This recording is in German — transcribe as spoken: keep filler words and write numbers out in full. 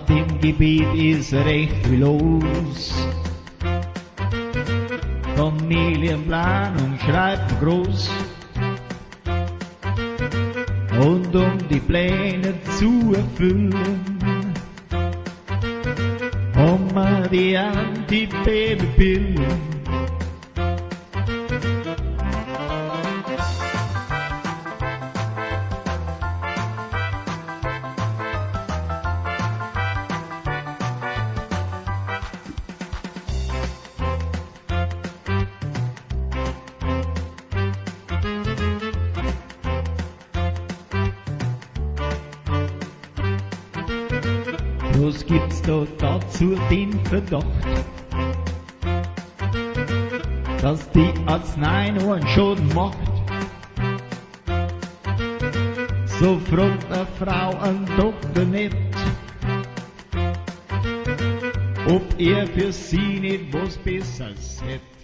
dem Gebiet ist recht viel los. Familienplanung schreibt man groß. Und um die Pläne zu erfüllen, haben wir die Antibabypillen. Bloß gibt's da dazu den Verdacht, dass die Arznei nur einen Schaden macht. So fragt eine Frau einen Doktor nicht, ob er für sie nicht was Besseres hätte.